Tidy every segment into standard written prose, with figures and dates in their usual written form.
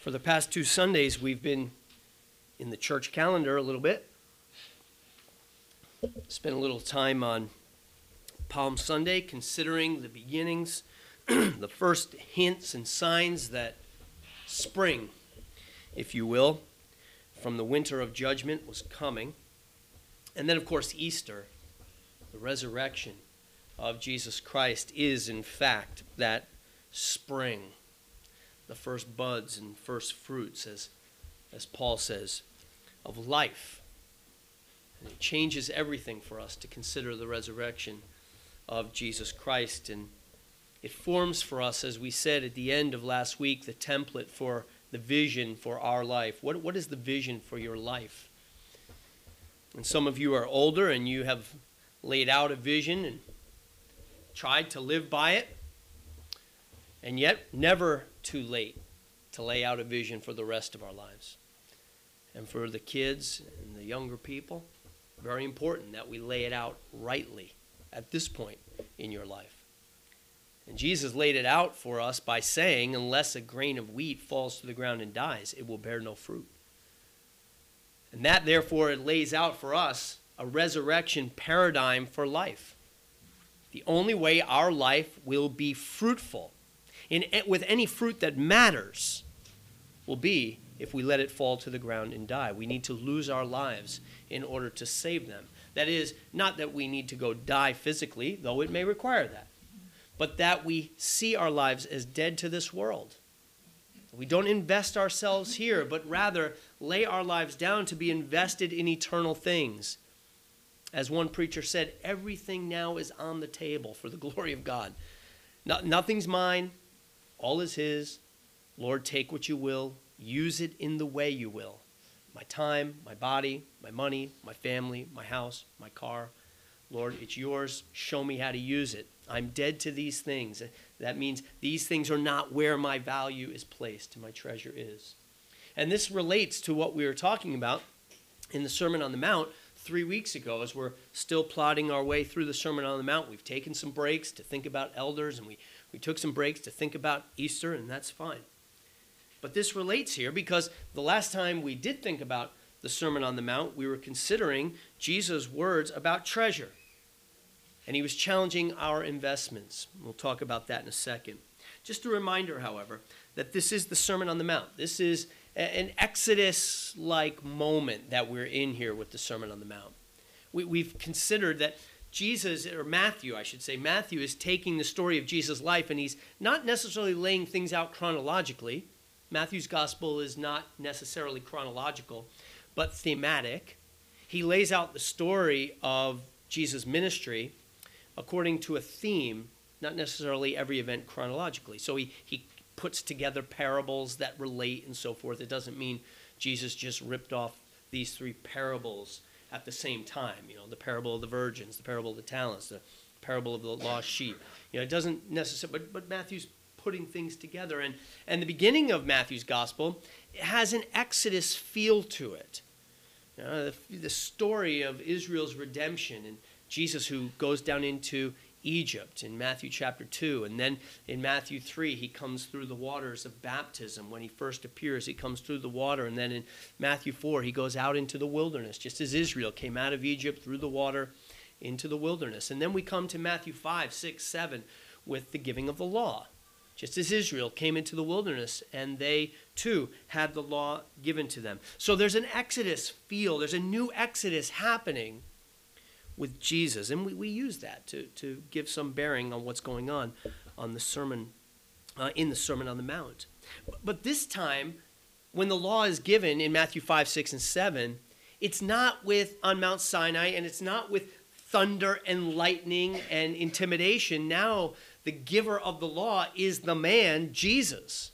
For the past 2 Sundays, we've been in the church calendar a little bit. Spent a little time on Palm Sunday, considering the beginnings, the first hints and signs that spring, if you will, from the winter of judgment was coming. And then, of course, Easter, the resurrection of Jesus Christ, is in fact that spring, the first buds and first fruits, as Paul says, of life. And it changes everything for us to consider the resurrection of Jesus Christ. And it forms for us, as we said at the end of last week, the template for the vision for our life. What is the vision for your life? And some of you are older and you have laid out a vision and tried to live by it. And yet, never too late to lay out a vision for the rest of our lives. And for the kids and the younger people, very important that we lay it out rightly at this point in your life. And Jesus laid it out for us by saying, unless a grain of wheat falls to the ground and dies, it will bear no fruit. And that, therefore, it lays out for us a resurrection paradigm for life. The only way our life will be fruitful, with any fruit that matters, will be if we let it fall to the ground and die. We need to lose our lives in order to save them. That is, not that we need to go die physically, though it may require that, but that we see our lives as dead to this world. We don't invest ourselves here, but rather lay our lives down to be invested in eternal things. As one preacher said, everything now is on the table for the glory of God. Nothing's mine. All is his. Lord, take what you will. Use it in the way you will. My time, my body, my money, my family, my house, my car. Lord, it's yours. Show me how to use it. I'm dead to these things. That means these things are not where my value is placed, my treasure is. And this relates to what we were talking about in the Sermon on the Mount 3 weeks ago, as we're still plodding our way through the Sermon on the Mount. We've taken some breaks to think about elders, and we took some breaks to think about Easter, and that's fine. But this relates here because the last time we did think about the Sermon on the Mount, we were considering Jesus' words about treasure. And he was challenging our investments. We'll talk about that in a second. Just a reminder, however, that this is the Sermon on the Mount. This is an Exodus-like moment that we're in here with the Sermon on the Mount. We've considered that Jesus, or Matthew, I should say, Matthew is taking the story of Jesus' life, and he's not necessarily laying things out chronologically. Matthew's gospel is not necessarily chronological, but thematic. He lays out the story of Jesus' ministry according to a theme, not necessarily every event chronologically. So he puts together parables that relate and so forth. It doesn't mean Jesus just ripped off these 3 parables at the same time. You know, the parable of the virgins, the parable of the talents, the parable of the lost sheep. You know, it doesn't necessarily, but Matthew's putting things together. And the beginning of Matthew's gospel has an Exodus feel to it. You know, the story of Israel's redemption and Jesus who goes down into Egypt in Matthew chapter 2. And then in Matthew 3, he comes through the waters of baptism. When he first appears, he comes through the water. And then in Matthew 4, he goes out into the wilderness, just as Israel came out of Egypt through the water into the wilderness. And then we come to Matthew 5, 6, 7 with the giving of the law. Just as Israel came into the wilderness, and they, too, had the law given to them. So there's an Exodus feel. There's a new Exodus happening with Jesus. And we use that to give some bearing on what's going on the sermon, in the Sermon on the Mount. But this time, when the law is given in Matthew 5, 6, and 7, it's not on Mount Sinai, and it's not with thunder and lightning and intimidation. Now, the giver of the law is the man, Jesus.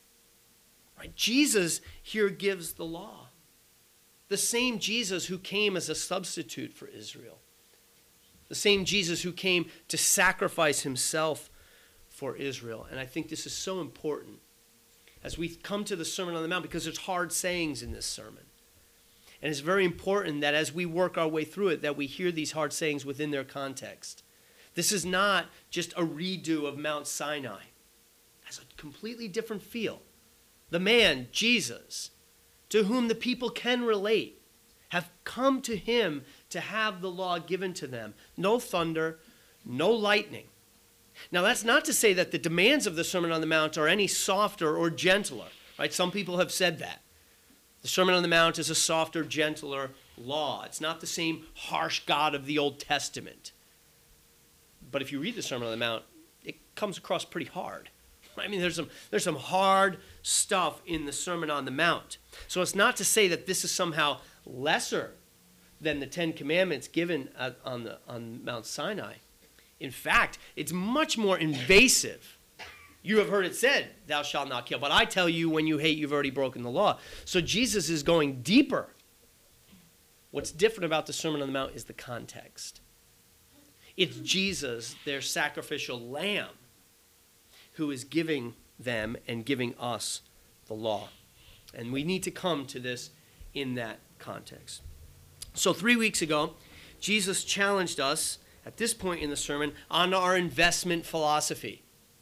Right? Jesus here gives the law. The same Jesus who came as a substitute for Israel. The same Jesus who came to sacrifice himself for Israel. And I think this is so important as we come to the Sermon on the Mount, because there's hard sayings in this sermon. And it's very important that as we work our way through it, that we hear these hard sayings within their context. This is not just a redo of Mount Sinai. It has a completely different feel. the man, Jesus, to whom the people can relate, have come to him to have the law given to them. No thunder, no lightning. Now, that's not to say that the demands of the Sermon on the Mount are any softer or gentler, right? Some people have said that. The Sermon on the Mount is a softer, gentler law. It's not the same harsh God of the Old Testament. But if you read the Sermon on the Mount, it comes across pretty hard. I mean, there's some hard stuff in the Sermon on the Mount. So it's not to say that this is somehow lesser than the Ten Commandments given on Mount Sinai. In fact, it's much more invasive. You have heard it said, thou shalt not kill. But I tell you, when you hate, you've already broken the law. So Jesus is going deeper. What's different about the Sermon on the Mount is the context. It's Jesus, their sacrificial lamb, who is giving them and giving us the law. And we need to come to this in that context. So 3 weeks ago, Jesus challenged us at this point in the sermon on our investment philosophy.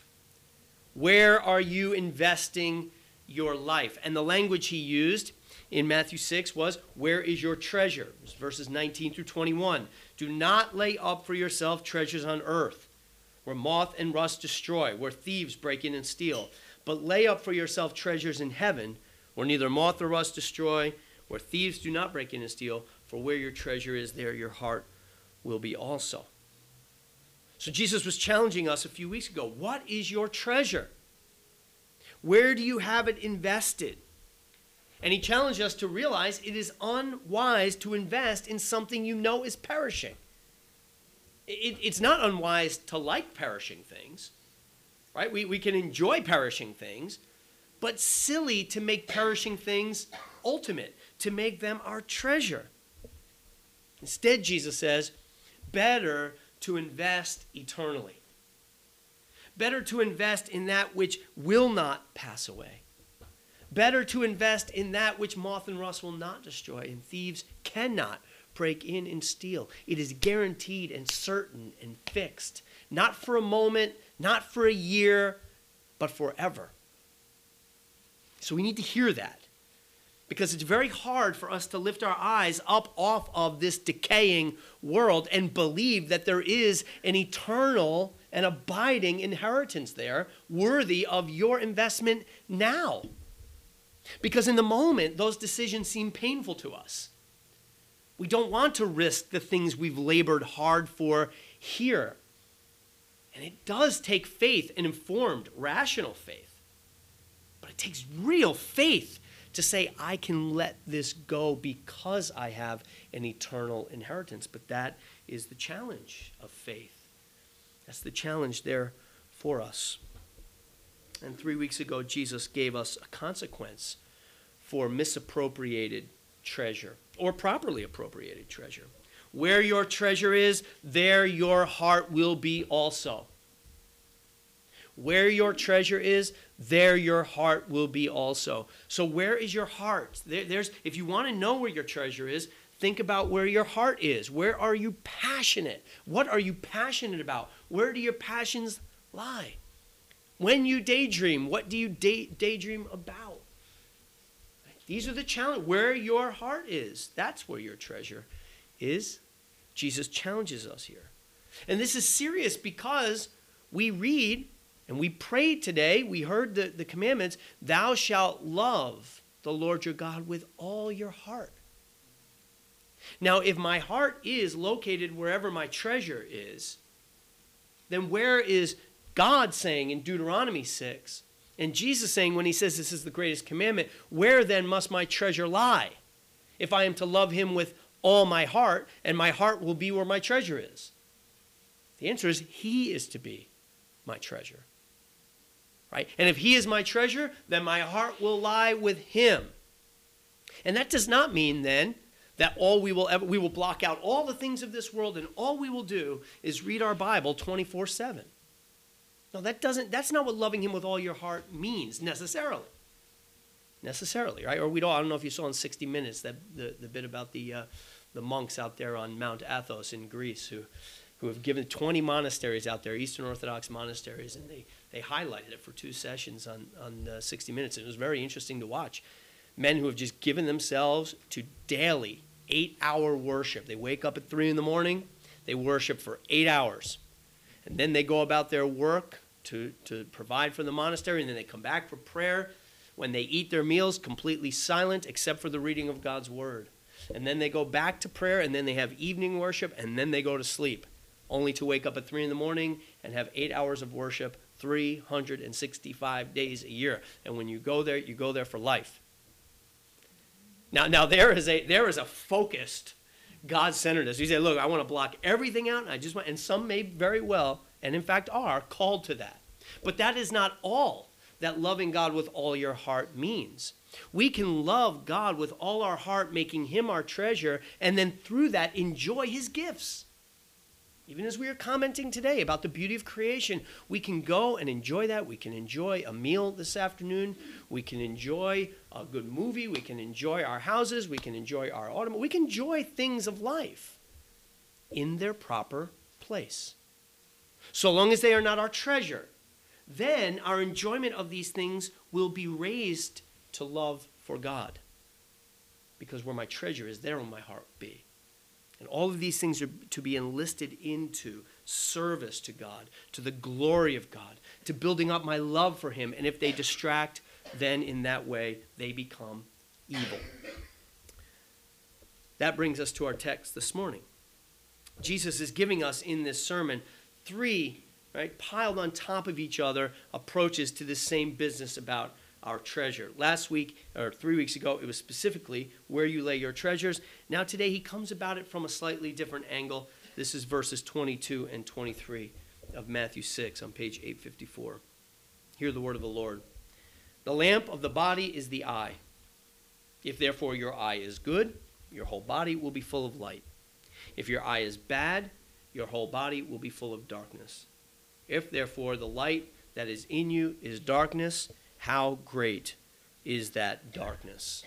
Where are you investing your life? And the language he used in Matthew 6 was, where is your treasure? It was verses 19 through 21. Do not lay up for yourself treasures on earth, where moth and rust destroy, where thieves break in and steal. But lay up for yourself treasures in heaven, where neither moth or rust destroy, where thieves do not break in and steal. For where your treasure is, there your heart will be also. So Jesus was challenging us a few weeks ago. What is your treasure? Where do you have it invested? And he challenged us to realize it is unwise to invest in something you know is perishing. It's not unwise to like perishing things, right? We can enjoy perishing things, but silly to make perishing things ultimate, to make them our treasure. Instead, Jesus says, better to invest eternally. Better to invest in that which will not pass away. Better to invest in that which moth and rust will not destroy, and thieves cannot break in and steal. It is guaranteed and certain and fixed. Not for a moment, not for a year, but forever. So we need to hear that, because it's very hard for us to lift our eyes up off of this decaying world and believe that there is an eternal and abiding inheritance there worthy of your investment now. Because in the moment, those decisions seem painful to us. We don't want to risk the things we've labored hard for here. And it does take faith, an informed, rational faith. But it takes real faith to say, I can let this go because I have an eternal inheritance. But that is the challenge of faith. That's the challenge there for us. And 3 weeks ago, Jesus gave us a consequence for misappropriated treasure, or properly appropriated treasure. Where your treasure is, there your heart will be also. Where your treasure is, there your heart will be also. So where is your heart? If you want to know where your treasure is, think about where your heart is. Where are you passionate? What are you passionate about? Where do your passions lie? When you daydream, what do you daydream about? These are the challenges. Where your heart is, that's where your treasure is. Jesus challenges us here. And this is serious because we read and we prayed today, we heard the commandments, thou shalt love the Lord your God with all your heart. Now, if my heart is located wherever my treasure is, then where is God saying in Deuteronomy 6, and Jesus saying when he says this is the greatest commandment, where then must my treasure lie? If I am to love him with all my heart, and my heart will be where my treasure is. The answer is he is to be my treasure. Right? And if he is my treasure, then my heart will lie with him. And that does not mean then that we will block out all the things of this world and all we will do is read our Bible 24/7. No, that's not what loving him with all your heart means necessarily. Right? Or I don't know if you saw in 60 Minutes that the bit about the monks out there on Mount Athos in Greece who have given 20 monasteries out there, Eastern Orthodox monasteries, and they They highlighted it for 2 sessions on 60 Minutes. It was very interesting to watch. Men who have just given themselves to daily 8-hour worship. They wake up at 3 in the morning. They worship for 8 hours. And then they go about their work to provide for the monastery. And then they come back for prayer. When they eat their meals, completely silent except for the reading of God's word. And then they go back to prayer. And then they have evening worship. And then they go to sleep, only to wake up at 3 in the morning and have 8 hours of worship 365 days a year. And when you go there for life. Now there is a focused God-centeredness. You say, look, I want to block everything out, and some may very well, and in fact are, called to that. But that is not all that loving God with all your heart means. We can love God with all our heart, making him our treasure, and then through that enjoy his gifts. Even as we are commenting today about the beauty of creation, we can go and enjoy that. We can enjoy a meal this afternoon. We can enjoy a good movie. We can enjoy our houses. We can enjoy our automobile. We can enjoy things of life in their proper place. So long as they are not our treasure, then our enjoyment of these things will be raised to love for God. Because where my treasure is, there will my heart be. And all of these things are to be enlisted into service to God, to the glory of God, to building up my love for him. And if they distract, then in that way they become evil. That brings us to our text this morning. Jesus is giving us in this sermon 3, piled on top of each other, approaches to this same business about our treasure. Last week, or 3 weeks ago, it was specifically where you lay your treasures. Now today he comes about it from a slightly different angle. This is verses 22 and 23 of Matthew 6 on page 854. Hear the word of the Lord. The lamp of the body is the eye. If therefore your eye is good, your whole body will be full of light. If your eye is bad, your whole body will be full of darkness. If therefore the light that is in you is darkness, how great is that darkness?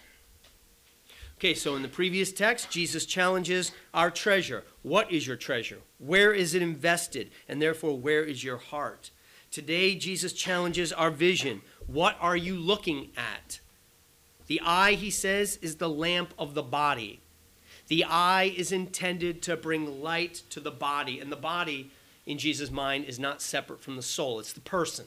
Okay, so in the previous text, Jesus challenges our treasure. What is your treasure? Where is it invested? And therefore, where is your heart? Today, Jesus challenges our vision. What are you looking at? The eye, he says, is the lamp of the body. The eye is intended to bring light to the body. And the body, in Jesus' mind, is not separate from the soul. It's the person.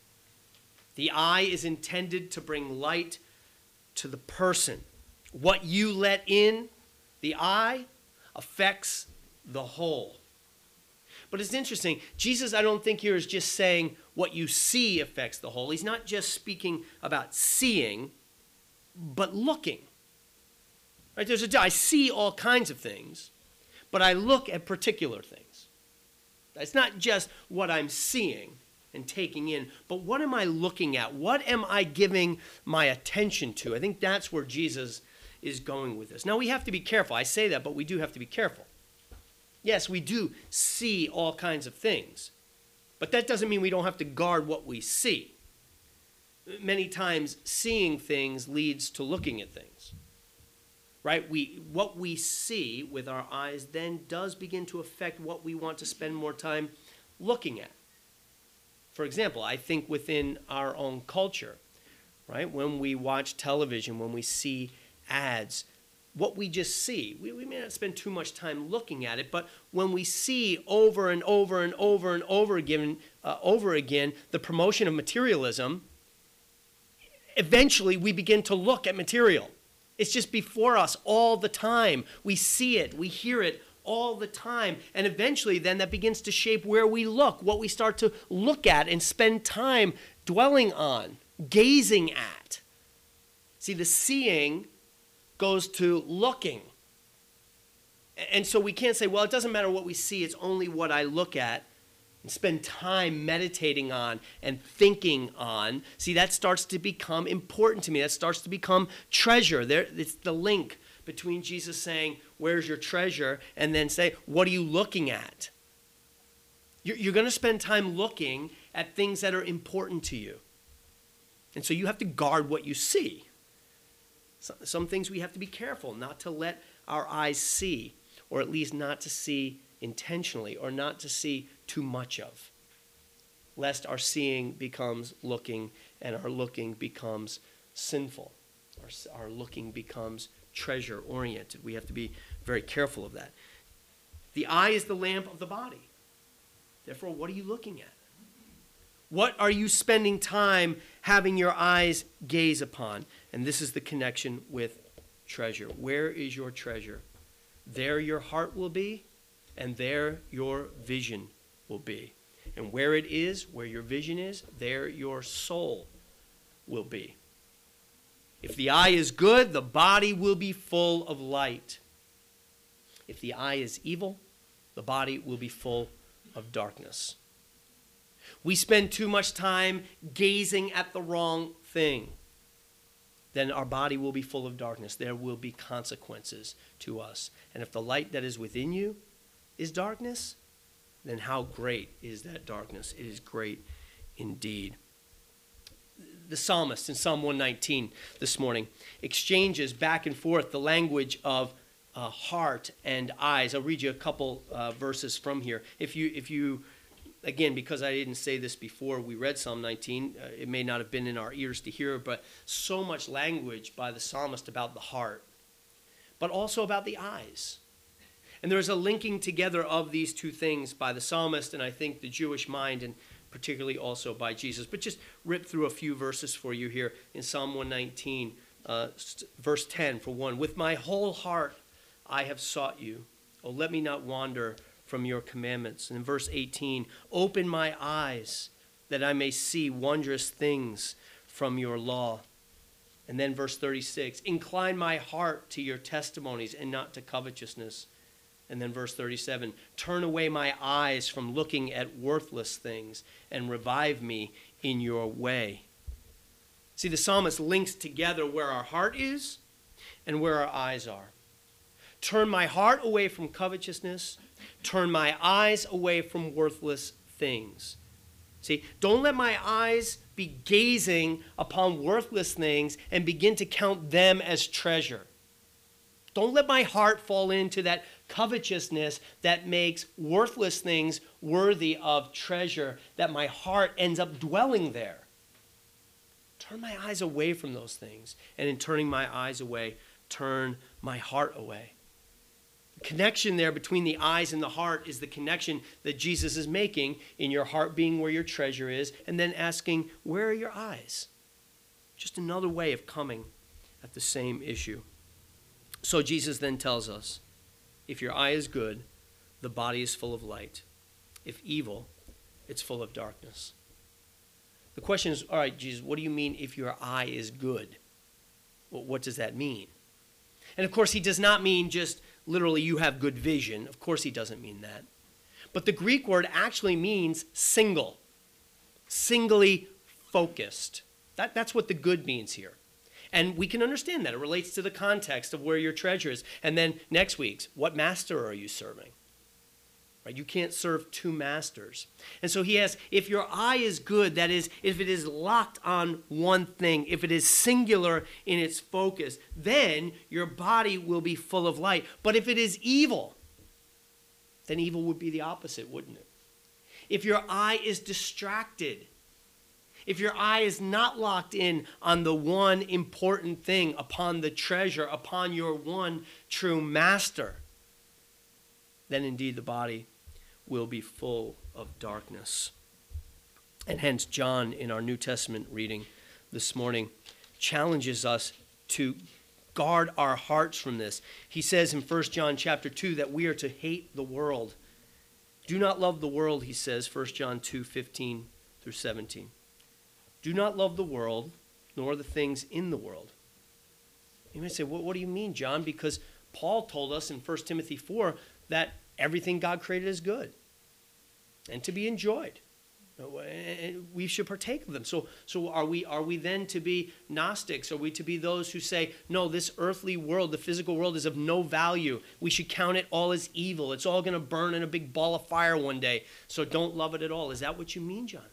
The eye is intended to bring light to the person. What you let in the eye affects the whole. But it's interesting. Jesus, I don't think here is just saying what you see affects the whole. He's not just speaking about seeing, but looking. Right? I see all kinds of things, but I look at particular things. It's not just what I'm seeing and taking in, but what am I looking at? What am I giving my attention to? I think that's where Jesus is going with this. Now, we have to be careful. I say that, but we do have to be careful. Yes, we do see all kinds of things, but that doesn't mean we don't have to guard what we see. Many times, seeing things leads to looking at things, right? What we see with our eyes then does begin to affect what we want to spend more time looking at. For example, I think within our own culture, right, when we watch television, when we see ads, what we just see, we may not spend too much time looking at it, but when we see over and over and over and over again the promotion of materialism, eventually we begin to look at material. It's just before us all the time. We see it, we hear it all the time. And eventually then that begins to shape where we look, what we start to look at and spend time dwelling on, gazing at. See, the seeing goes to looking. And so we can't say, well, it doesn't matter what we see, it's only what I look at and spend time meditating on and thinking on. See, that starts to become important to me. That starts to become treasure. It's the link between Jesus saying, where's your treasure? And then say, what are you looking at? You're going to spend time looking at things that are important to you. And so you have to guard what you see. Some things we have to be careful not to let our eyes see, or at least not to see intentionally, or not to see too much of. lest our seeing becomes looking and our looking becomes sinful. Our looking becomes treasure-oriented. We have to be very careful of that. The eye is the lamp of the body. Therefore, what are you looking at? What are you spending time having your eyes gaze upon? And this is the connection with treasure. Where is your treasure? There your heart will be, and there your vision will be. And where it is, where your vision is, there your soul will be. If the eye is good, the body will be full of light. If the eye is evil, the body will be full of darkness. We spend too much time gazing at the wrong thing, then our body will be full of darkness. There will be consequences to us. And if the light that is within you is darkness, then how great is that darkness? It is great indeed. The psalmist in Psalm 119 this morning exchanges back and forth the language of heart and eyes. I'll read you a couple verses from here. If you again, because I didn't say this before we read Psalm 19, it may not have been in our ears to hear, but so much language by the psalmist about the heart, but also about the eyes. And there's a linking together of these two things by the psalmist and I think the Jewish mind, and particularly also by Jesus. But just rip through a few verses for you here in Psalm 119, verse 10 for one. With my whole heart I have sought you. Oh, let me not wander from your commandments. And in verse 18, open my eyes that I may see wondrous things from your law. And then verse 36, incline my heart to your testimonies and not to covetousness. And then verse 37, turn away my eyes from looking at worthless things and revive me in your way. See, the psalmist links together where our heart is and where our eyes are. Turn my heart away from covetousness. Turn my eyes away from worthless things. See, don't let my eyes be gazing upon worthless things and begin to count them as treasure. Don't let my heart fall into that covetousness that makes worthless things worthy of treasure, that my heart ends up dwelling there. Turn my eyes away from those things, and in turning my eyes away, turn my heart away. The connection there between the eyes and the heart is the connection that Jesus is making in your heart being where your treasure is, and then asking, where are your eyes? Just another way of coming at the same issue. So Jesus then tells us, if your eye is good, the body is full of light. If evil, it's full of darkness. The question is, all right, Jesus, what do you mean if your eye is good? Well, what does that mean? And of course, he does not mean just literally you have good vision. Of course, he doesn't mean that. But the Greek word actually means single, singly focused. That's what the good means here. And we can understand that. It relates to the context of where your treasure is. And then next week's, what master are you serving? Right? You can't serve two masters. And so he asks, if your eye is good, that is, if it is locked on one thing, if it is singular in its focus, then your body will be full of light. But if it is evil, then evil would be the opposite, wouldn't it? If your eye is distracted, if your eye is not locked in on the one important thing, upon the treasure, upon your one true master, then indeed the body will be full of darkness. And hence John, in our New Testament reading this morning, challenges us to guard our hearts from this. He says in 1 John chapter 2 that we are to hate the world. Do not love the world, he says, 1 John 2:15 through 17. Do not love the world, nor the things in the world. You may say, what do you mean, John? Because Paul told us in 1 Timothy 4 that everything God created is good and to be enjoyed. And we should partake of them. So are we then to be Gnostics? Are we to be those who say, no, this earthly world, the physical world is of no value. We should count it all as evil. It's all going to burn in a big ball of fire one day. So don't love it at all. Is that what you mean, John?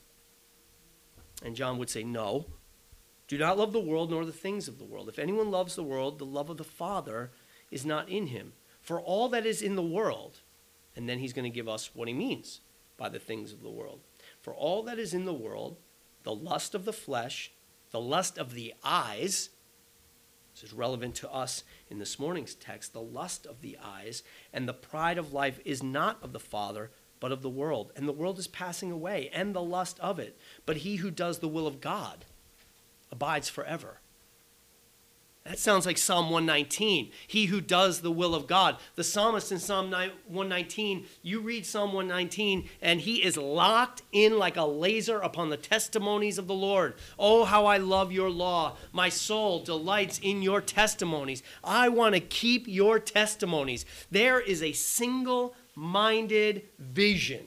And John would say, no, do not love the world nor the things of the world. If anyone loves the world, the love of the Father is not in him. For all that is in the world, and then he's going to give us what he means by the things of the world. For all that is in the world, the lust of the flesh, the lust of the eyes, this is relevant to us in this morning's text, the lust of the eyes and the pride of life is not of the Father, but of the world. And the world is passing away, and the lust of it. But he who does the will of God abides forever. That sounds like Psalm 119. He who does the will of God. The psalmist in Psalm 119, you read Psalm 119, and he is locked in like a laser upon the testimonies of the Lord. Oh, how I love your law. My soul delights in your testimonies. I want to keep your testimonies. There is a single-minded vision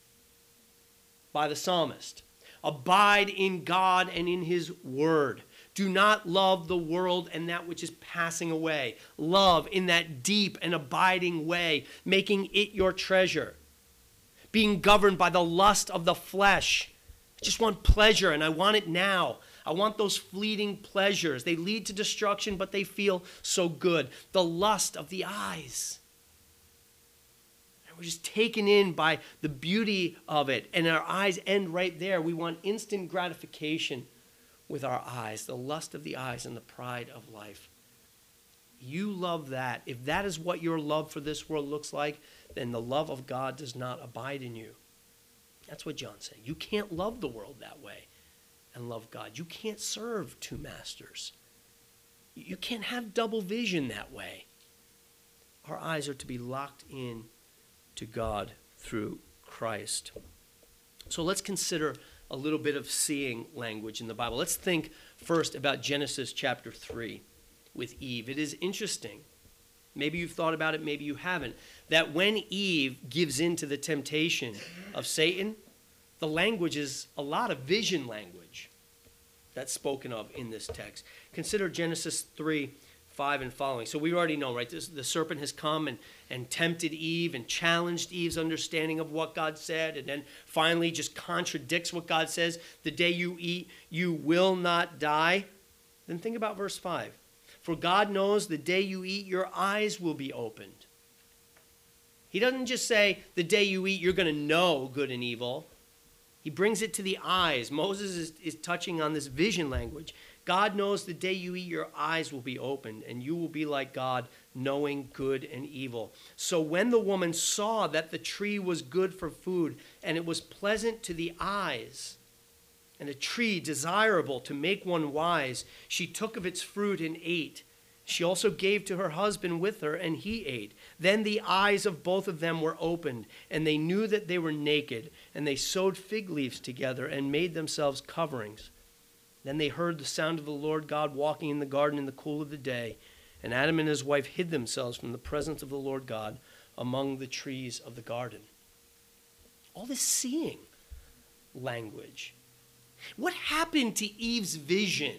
by the psalmist. Abide in God and in his word. Do not love the world and that which is passing away. Love in that deep and abiding way, making it your treasure. Being governed by the lust of the flesh. I just want pleasure and I want it now. I want those fleeting pleasures. They lead to destruction, but they feel so good. The lust of the eyes. And we're just taken in by the beauty of it, and our eyes end right there. We want instant gratification with our eyes, the lust of the eyes and the pride of life. You love that. If that is what your love for this world looks like, then the love of God does not abide in you. That's what John's saying. You can't love the world that way and love God. You can't serve two masters. You can't have double vision that way. Our eyes are to be locked in to God through Christ. So let's consider a little bit of seeing language in the Bible. Let's think first about Genesis chapter 3 with Eve. It is interesting. Maybe you've thought about it, maybe you haven't. That when Eve gives in to the temptation of Satan, the language is a lot of vision language that's spoken of in this text. Consider Genesis 3:5 and following. So we already know, right? The serpent has come and tempted Eve and challenged Eve's understanding of what God said, and then finally just contradicts what God says. The day you eat, you will not die. Then think about verse 5. For God knows the day you eat, your eyes will be opened. He doesn't just say the day you eat, you're going to know good and evil. He brings it to the eyes. Moses is touching on this vision language. God knows the day you eat, your eyes will be opened, and you will be like God, knowing good and evil. So when the woman saw that the tree was good for food, and it was pleasant to the eyes, and a tree desirable to make one wise, she took of its fruit and ate. She also gave to her husband with her, and he ate. Then the eyes of both of them were opened, and they knew that they were naked, and they sewed fig leaves together and made themselves coverings. Then they heard the sound of the Lord God walking in the garden in the cool of the day, and Adam and his wife hid themselves from the presence of the Lord God among the trees of the garden. All this seeing language. What happened to Eve's vision?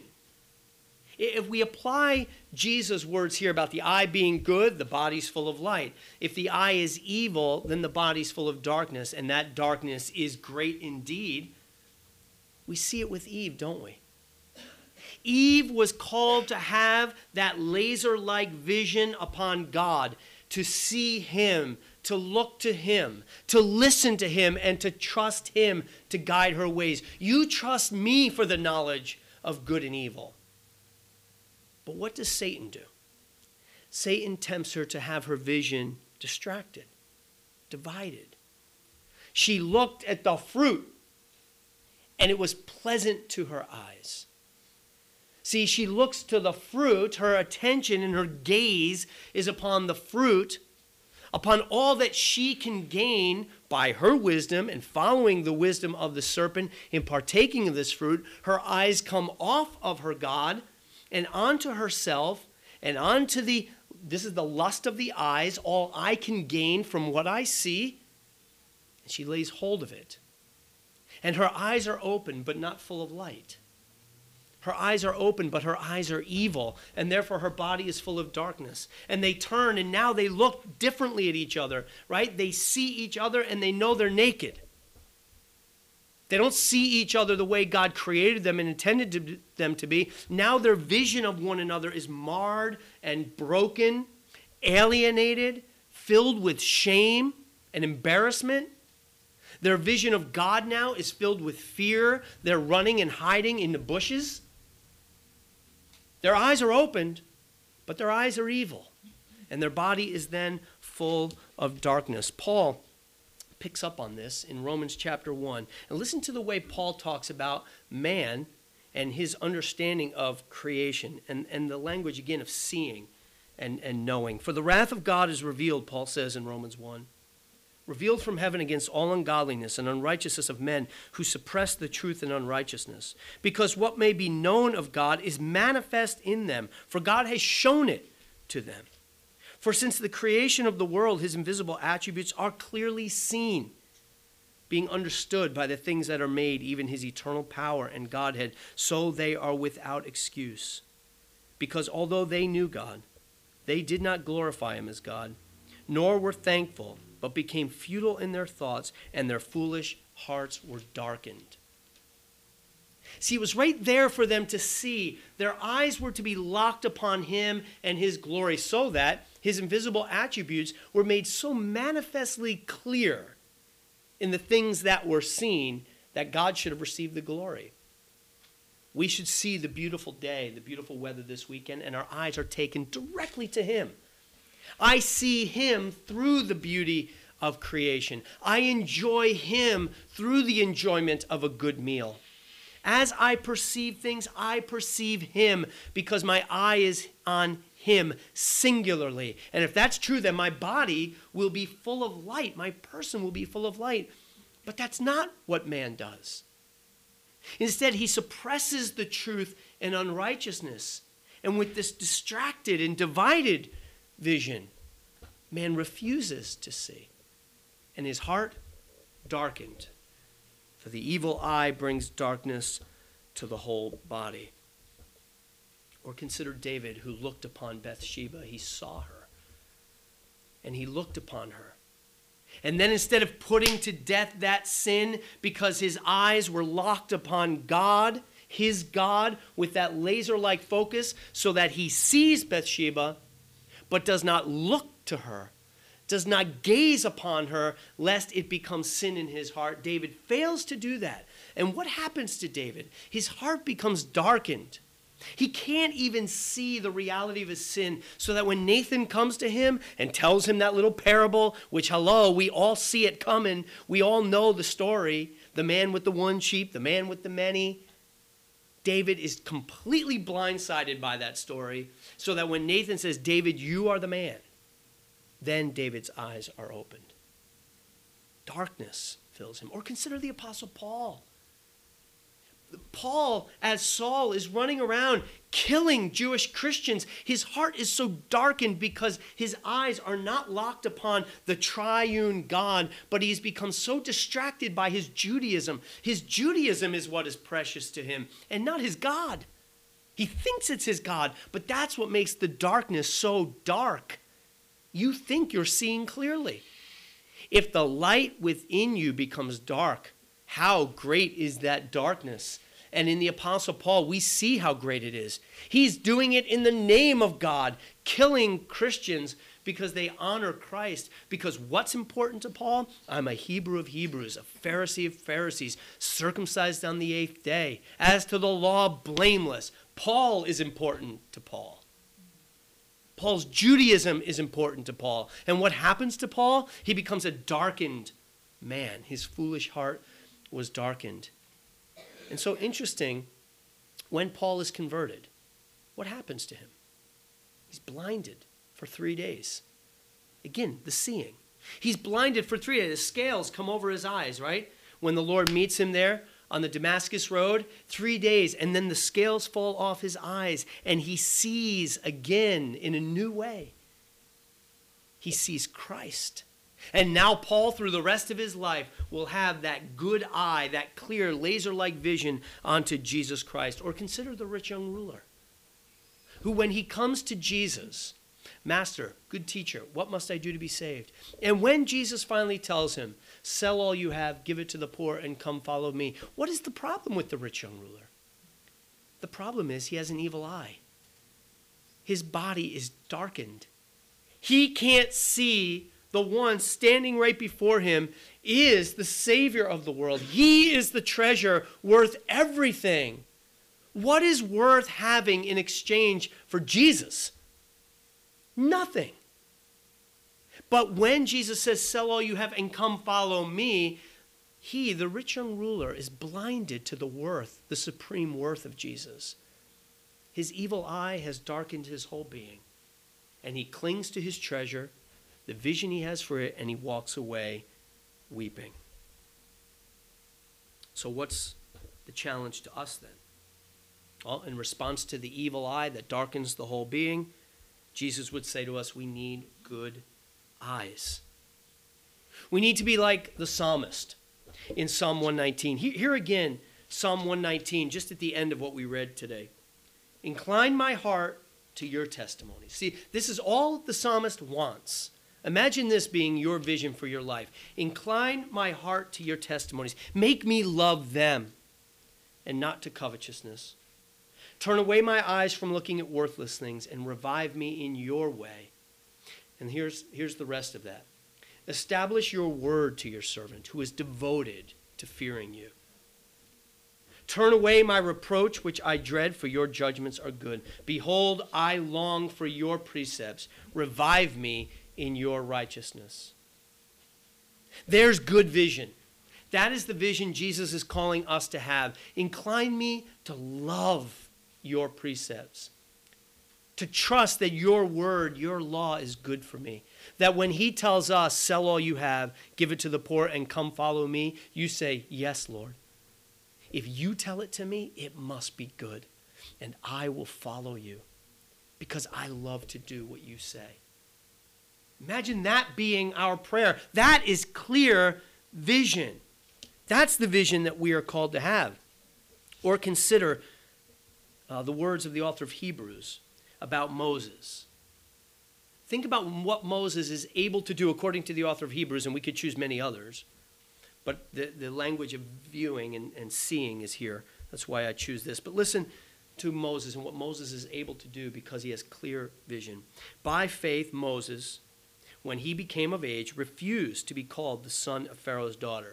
If we apply Jesus' words here about the eye being good, the body's full of light. If the eye is evil, then the body's full of darkness, and that darkness is great indeed. We see it with Eve, don't we? Eve was called to have that laser-like vision upon God, to see him, to look to him, to listen to him, and to trust him to guide her ways. You trust me for the knowledge of good and evil. But what does Satan do? Satan tempts her to have her vision distracted, divided. She looked at the fruit, and it was pleasant to her eyes. See, she looks to the fruit. Her attention and her gaze is upon the fruit, upon all that she can gain by her wisdom and following the wisdom of the serpent in partaking of this fruit. Her eyes come off of her God and onto herself and onto this is the lust of the eyes, all I can gain from what I see. And she lays hold of it. And her eyes are open, but not full of light. Her eyes are open, but her eyes are evil, and therefore her body is full of darkness. And they turn, and now they look differently at each other, right? They see each other, and they know they're naked. They don't see each other the way God created them and intended them to be. Now their vision of one another is marred and broken, alienated, filled with shame and embarrassment. Their vision of God now is filled with fear. They're running and hiding in the bushes. Their eyes are opened, but their eyes are evil. And their body is then full of darkness. Paul picks up on this in Romans chapter 1. And listen to the way Paul talks about man and his understanding of creation and the language, again, of seeing and knowing. For the wrath of God is revealed, Paul says in Romans 1, revealed from heaven against all ungodliness and unrighteousness of men who suppress the truth in unrighteousness. Because what may be known of God is manifest in them, for God has shown it to them. For since the creation of the world, his invisible attributes are clearly seen, being understood by the things that are made, even his eternal power and Godhead, so they are without excuse. Because although they knew God, they did not glorify him as God, nor were thankful, but became futile in their thoughts, and their foolish hearts were darkened. See, it was right there for them to see. Their eyes were to be locked upon him and his glory, so that his invisible attributes were made so manifestly clear in the things that were seen that God should have received the glory. We should see the beautiful day, the beautiful weather this weekend, and our eyes are taken directly to him. I see him through the beauty of creation. I enjoy him through the enjoyment of a good meal. As I perceive things, I perceive him because my eye is on him singularly. And if that's true, then my body will be full of light. My person will be full of light. But that's not what man does. Instead, he suppresses the truth in unrighteousness. And with this distracted and divided vision, man refuses to see, and his heart darkened. For the evil eye brings darkness to the whole body. Or consider David, who looked upon Bathsheba. He saw her, and he looked upon her. And then instead of putting to death that sin because his eyes were locked upon God, his God, with that laser-like focus, so that he sees Bathsheba, but does not look to her, does not gaze upon her, lest it become sin in his heart. David fails to do that. And what happens to David? His heart becomes darkened. He can't even see the reality of his sin, so that when Nathan comes to him and tells him that little parable, which, hello, we all see it coming. We all know the story. The man with the one sheep, the man with the many. David is completely blindsided by that story, so that when Nathan says, David, you are the man, then David's eyes are opened. Darkness fills him. Or consider the Apostle Paul. Paul, as Saul, is running around killing Jewish Christians. His heart is so darkened because his eyes are not locked upon the triune God, but he's become so distracted by his Judaism. His Judaism is what is precious to him, and not his God. He thinks it's his God, but that's what makes the darkness so dark. You think you're seeing clearly. If the light within you becomes dark, how great is that darkness? And in the Apostle Paul, we see how great it is. He's doing it in the name of God, killing Christians because they honor Christ. Because what's important to Paul? I'm a Hebrew of Hebrews, a Pharisee of Pharisees, circumcised on the 8th day. As to the law, blameless. Paul is important to Paul. Paul's Judaism is important to Paul. And what happens to Paul? He becomes a darkened man. His foolish heart was darkened. And so interesting, when Paul is converted, what happens to him? He's blinded for 3 days. Again, the seeing. He's blinded for 3 days. The scales come over his eyes, right? When the Lord meets him there on the Damascus road, 3 days, and then the scales fall off his eyes, and he sees again in a new way. He sees Christ. And now Paul, through the rest of his life, will have that good eye, that clear, laser-like vision onto Jesus Christ. Or consider the rich young ruler, who when he comes to Jesus, Master, good teacher, what must I do to be saved? And when Jesus finally tells him, sell all you have, give it to the poor, and come follow me, what is the problem with the rich young ruler? The problem is he has an evil eye. His body is darkened. He can't see the one standing right before him, is the Savior of the world. He is the treasure worth everything. What is worth having in exchange for Jesus? Nothing. But when Jesus says, sell all you have and come follow me, he, the rich young ruler, is blinded to the worth, the supreme worth of Jesus. His evil eye has darkened his whole being, and he clings to his treasure, the vision he has for it, and he walks away weeping. So what's the challenge to us then? Well, in response to the evil eye that darkens the whole being, Jesus would say to us, we need good eyes. We need to be like the psalmist in Psalm 119. Here again, Psalm 119, just at the end of what we read today. Incline my heart to your testimony. See, this is all the psalmist wants. Imagine this being your vision for your life. Incline my heart to your testimonies. Make me love them and not to covetousness. Turn away my eyes from looking at worthless things and revive me in your way. And here's the rest of that. Establish your word to your servant who is devoted to fearing you. Turn away my reproach, which I dread, for your judgments are good. Behold, I long for your precepts. Revive me in your righteousness. There's good vision. That is the vision Jesus is calling us to have. Incline me to love your precepts, to trust that your word, your law is good for me. That when he tells us, sell all you have, give it to the poor, and come follow me, you say, yes, Lord. If you tell it to me, it must be good, and I will follow you because I love to do what you say. Imagine that being our prayer. That is clear vision. That's the vision that we are called to have. Or consider the words of the author of Hebrews about Moses. Think about what Moses is able to do according to the author of Hebrews, and we could choose many others. But the language of viewing and seeing is here. That's why I choose this. But listen to Moses and what Moses is able to do because he has clear vision. By faith, Moses, when he became of age, refused to be called the son of Pharaoh's daughter.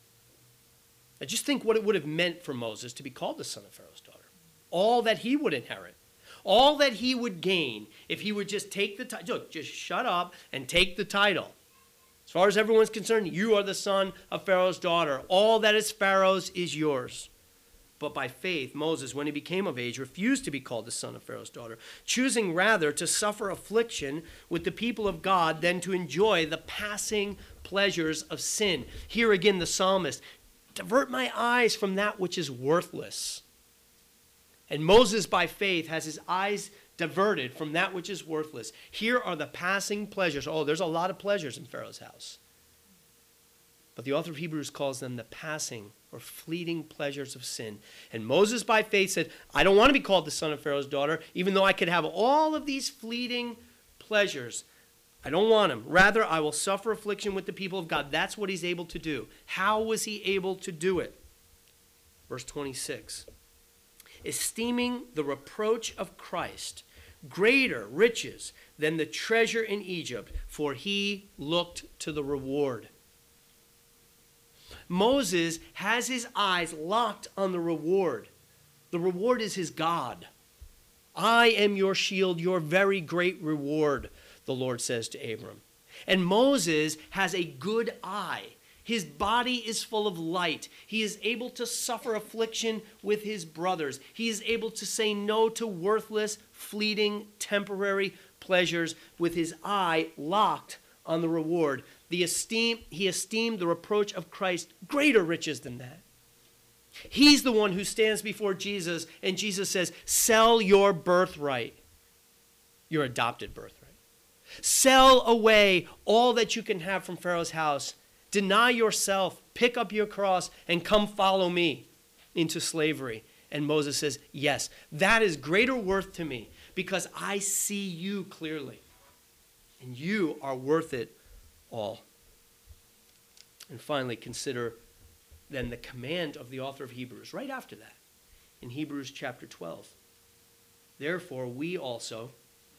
Now just think what it would have meant for Moses to be called the son of Pharaoh's daughter. All that he would inherit. All that he would gain if he would just take the title. Look, just shut up and take the title. As far as everyone's concerned, you are the son of Pharaoh's daughter. All that is Pharaoh's is yours. But by faith, Moses, when he became of age, refused to be called the son of Pharaoh's daughter, choosing rather to suffer affliction with the people of God than to enjoy the passing pleasures of sin. Here again, the psalmist, divert my eyes from that which is worthless. And Moses, by faith, has his eyes diverted from that which is worthless. Here are the passing pleasures. Oh, there's a lot of pleasures in Pharaoh's house. But the author of Hebrews calls them the passing or fleeting pleasures of sin. And Moses, by faith, said, I don't want to be called the son of Pharaoh's daughter, even though I could have all of these fleeting pleasures. I don't want them. Rather, I will suffer affliction with the people of God. That's what he's able to do. How was he able to do it? Verse 26. Esteeming the reproach of Christ greater riches than the treasure in Egypt, for he looked to the reward. Moses has his eyes locked on the reward. The reward is his God. I am your shield, your very great reward, the Lord says to Abram. And Moses has a good eye. His body is full of light. He is able to suffer affliction with his brothers. He is able to say no to worthless, fleeting, temporary pleasures with his eye locked on the reward. He esteemed the reproach of Christ greater riches than that. He's the one who stands before Jesus, and Jesus says, sell your birthright, your adopted birthright. Sell away all that you can have from Pharaoh's house. Deny yourself, pick up your cross, and come follow me into slavery. And Moses says, yes, that is greater worth to me because I see you clearly. And you are worth it all. And finally, consider then the command of the author of Hebrews right after that in Hebrews chapter 12. Therefore, we also,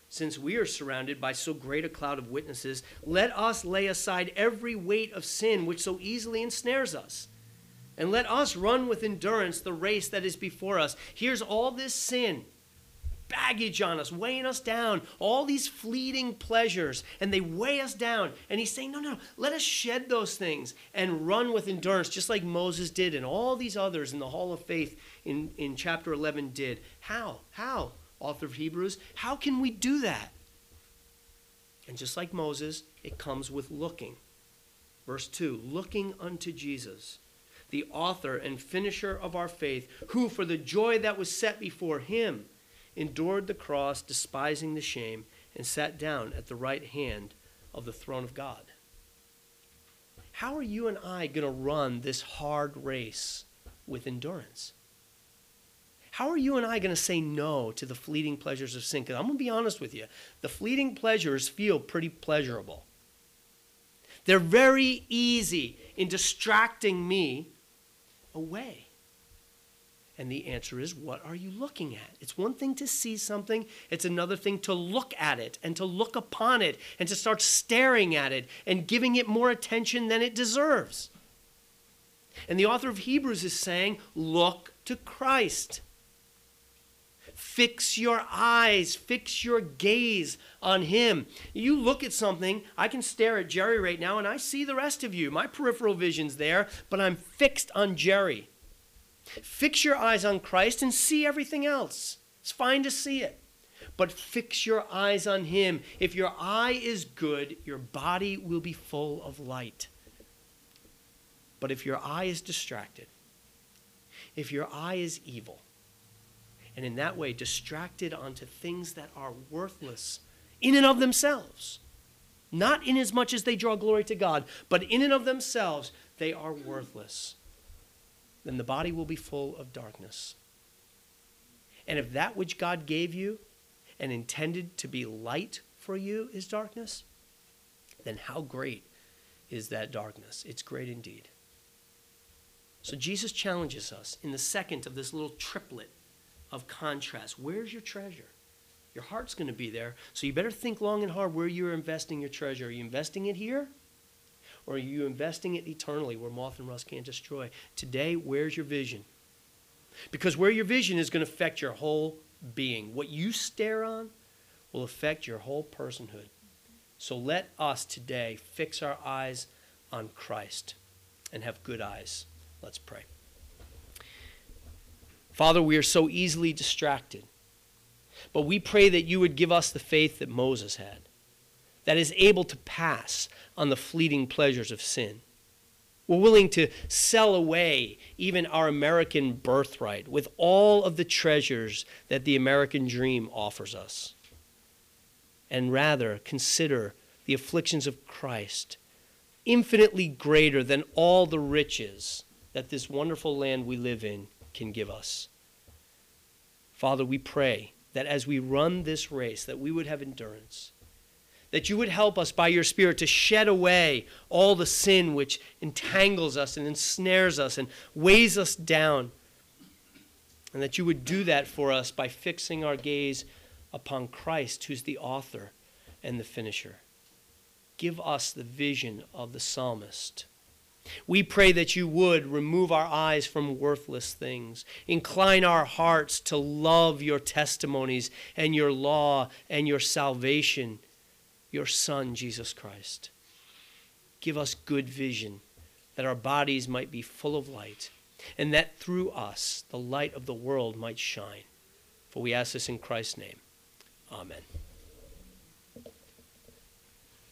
since we are surrounded by so great a cloud of witnesses, let us lay aside every weight of sin which so easily ensnares us. And let us run with endurance the race that is before us. Here's all this sin, baggage on us, weighing us down, all these fleeting pleasures, and they weigh us down. And he's saying, no, let us shed those things and run with endurance, just like Moses did and all these others in the Hall of Faith in chapter 11 did. How? Author of Hebrews, how can we do that? And just like Moses, it comes with looking. Verse 2, looking unto Jesus, the author and finisher of our faith, who for the joy that was set before him endured the cross, despising the shame, and sat down at the right hand of the throne of God. How are you and I going to run this hard race with endurance? How are you and I going to say no to the fleeting pleasures of sin? Because I'm going to be honest with you. The fleeting pleasures feel pretty pleasurable. They're very easy in distracting me away. And the answer is, what are you looking at? It's one thing to see something. It's another thing to look at it and to look upon it and to start staring at it and giving it more attention than it deserves. And the author of Hebrews is saying, look to Christ. Fix your eyes, fix your gaze on him. You look at something, I can stare at Jerry right now and I see the rest of you. My peripheral vision's there, but I'm fixed on Jerry. Fix your eyes on Christ and see everything else. It's fine to see it, but fix your eyes on him. If your eye is good, your body will be full of light. But if your eye is distracted, if your eye is evil, and in that way distracted onto things that are worthless in and of themselves, not in as much as they draw glory to God, but in and of themselves, they are worthless, then the body will be full of darkness. And if that which God gave you and intended to be light for you is darkness, then how great is that darkness? It's great indeed. So Jesus challenges us in the second of this little triplet of contrast. Where's your treasure? Your heart's going to be there, so you better think long and hard where you're investing your treasure. Are you investing it here? Or are you investing it eternally where moth and rust can't destroy? Today, where's your vision? Because where your vision is going to affect your whole being. What you stare on will affect your whole personhood. So let us today fix our eyes on Christ and have good eyes. Let's pray. Father, we are so easily distracted, but we pray that you would give us the faith that Moses had, that is able to pass on the fleeting pleasures of sin. We're willing to sell away even our American birthright with all of the treasures that the American dream offers us, and rather consider the afflictions of Christ infinitely greater than all the riches that this wonderful land we live in can give us. Father, we pray that as we run this race, that we would have endurance, that you would help us by your Spirit to shed away all the sin which entangles us and ensnares us and weighs us down, and that you would do that for us by fixing our gaze upon Christ, who's the author and the finisher. Give us the vision of the psalmist. We pray that you would remove our eyes from worthless things. Incline our hearts to love your testimonies and your law and your salvation, your Son, Jesus Christ. Give us good vision, that our bodies might be full of light, and that through us the light of the world might shine. For we ask this in Christ's name. Amen.